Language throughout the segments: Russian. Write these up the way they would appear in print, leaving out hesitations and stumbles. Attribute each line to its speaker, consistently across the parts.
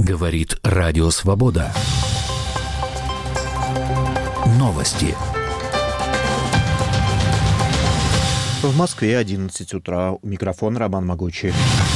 Speaker 1: Говорит Радио Свобода. Новости.
Speaker 2: В Москве 11 утра. У микрофона Роман Могучий.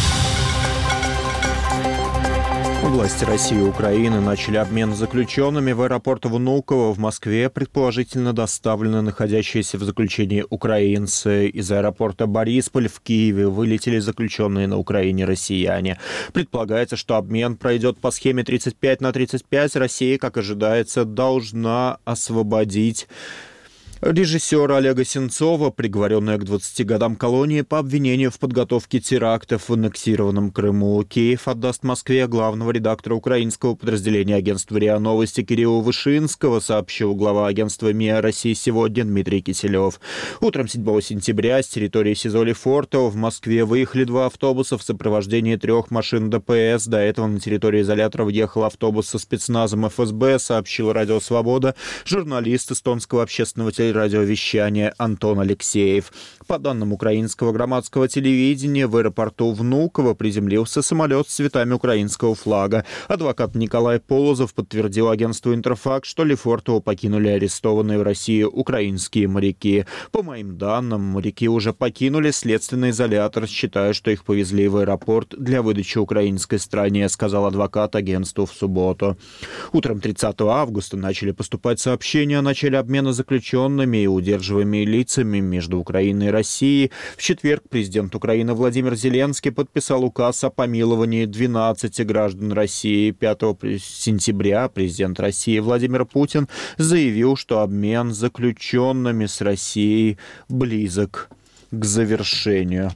Speaker 2: Власти России и Украины начали обмен заключенными. В аэропорт Внуково в Москве предположительно доставлены находящиеся в заключении украинцы. Из аэропорта Борисполь в Киеве вылетели заключенные на Украине россияне. Предполагается, что обмен пройдет по схеме 35/35. Россия, как ожидается, должна освободить режиссера Олега Сенцова, приговоренная к 20 годам колонии по обвинению в подготовке терактов в аннексированном Крыму. Киев отдаст Москве главного редактора украинского подразделения агентства РИА Новости Кирилла Вышинского, сообщил глава агентства МИА России сегодня Дмитрий Киселев. Утром 7 сентября с территории СИЗО Лефортово в Москве выехали 2 автобуса в сопровождении 3 машин ДПС. До этого на территорию изолятора въехал автобус со спецназом ФСБ, сообщил Радио Свобода журналист эстонского общественного телерадиовещания Антон Алексеев. По данным украинского громадского телевидения, в аэропорту Внуково приземлился самолет с цветами украинского флага. Адвокат Николай Полозов подтвердил агентству «Интерфакс», что Лефортово покинули арестованные в России украинские моряки. По моим данным, моряки уже покинули следственный изолятор, считая, что их повезли в аэропорт для выдачи украинской стране, сказал адвокат агентству в субботу. Утром 30 августа начали поступать сообщения о начале обмена заключенными и удерживаемыми лицами между Украиной и Россией. В четверг президент Украины Владимир Зеленский подписал указ о помиловании 12 граждан России. 5 сентября президент России Владимир Путин заявил, что обмен заключенными с Россией близок к завершению.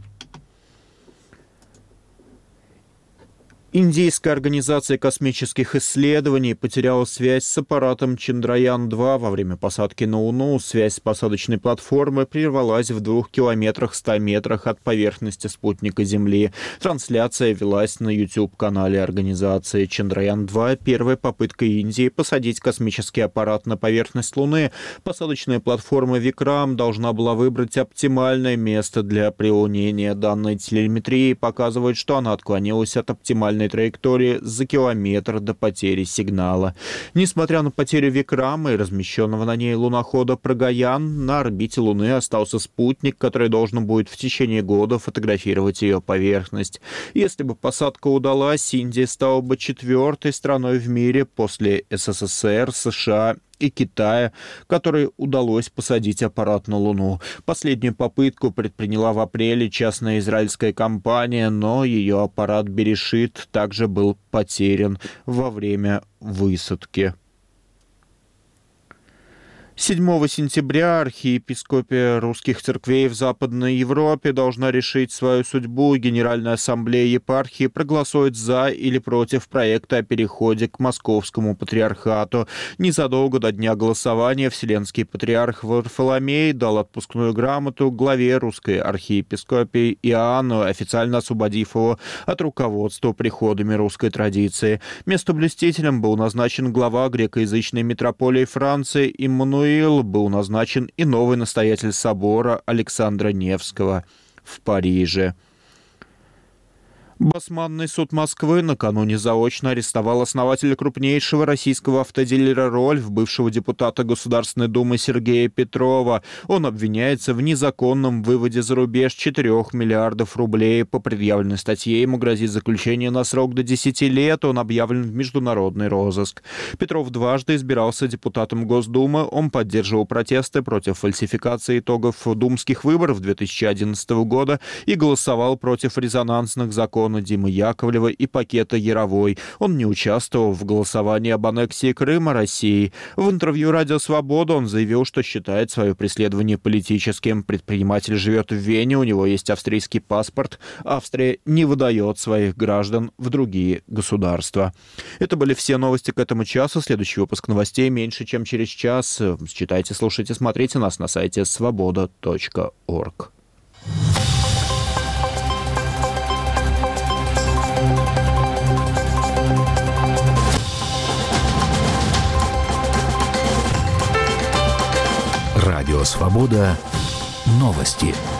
Speaker 2: Индийская организация космических исследований потеряла связь с аппаратом Чандраян-2 во время посадки на Луну. Связь с посадочной платформой прервалась в 2 километрах 100 метрах от поверхности спутника Земли. Трансляция велась на YouTube-канале организации. Чандраян-2 – первая попытка Индии посадить космический аппарат на поверхность Луны. Посадочная платформа Викрам должна была выбрать оптимальное место для прилунения. Данные телеметрии показывают, что она отклонилась от оптимальной траектории за километр до потери сигнала. Несмотря на потерю Викрама и размещенного на ней лунохода Прагаян, на орбите Луны остался спутник, который должен будет в течение года фотографировать ее поверхность. Если бы посадка удалась, Индия стала бы 4-й страной в мире после СССР, США и Китая, которой удалось посадить аппарат на Луну. Последнюю попытку предприняла в апреле частная израильская компания, но ее аппарат Берешит также был потерян во время высадки. 7 сентября архиепископия русских церквей в Западной Европе должна решить свою судьбу. Генеральная ассамблея епархии проголосует за или против проекта о переходе к Московскому патриархату. Незадолго до дня голосования Вселенский патриарх Варфоломей дал отпускную грамоту главе русской архиепископии Иоанну, официально освободив его от руководства приходами русской традиции. Местоблюстителем был назначен глава грекоязычной митрополии Франции Иммануил. Был назначен и новый настоятель собора Александра Невского в Париже. Басманный суд Москвы накануне заочно арестовал основателя крупнейшего российского автодилера «Рольф», бывшего депутата Государственной Думы Сергея Петрова. Он обвиняется в незаконном выводе за рубеж 4 миллиардов рублей. По предъявленной статье ему грозит заключение на срок до 10 лет. Он объявлен в международный розыск. Петров дважды избирался депутатом Госдумы. Он поддерживал протесты против фальсификации итогов думских выборов 2011 года и голосовал против резонансных законов Димы Яковлева и пакета Яровой. Он не участвовал в голосовании об аннексии Крыма России. В интервью «Радио Свобода» он заявил, что считает свое преследование политическим. Предприниматель живет в Вене, у него есть австрийский паспорт. Австрия не выдает своих граждан в другие государства. Это были все новости к этому часу. Следующий выпуск новостей меньше, чем через час. Читайте, слушайте, смотрите нас на сайте svoboda.org.
Speaker 1: Радио Свобода. Новости.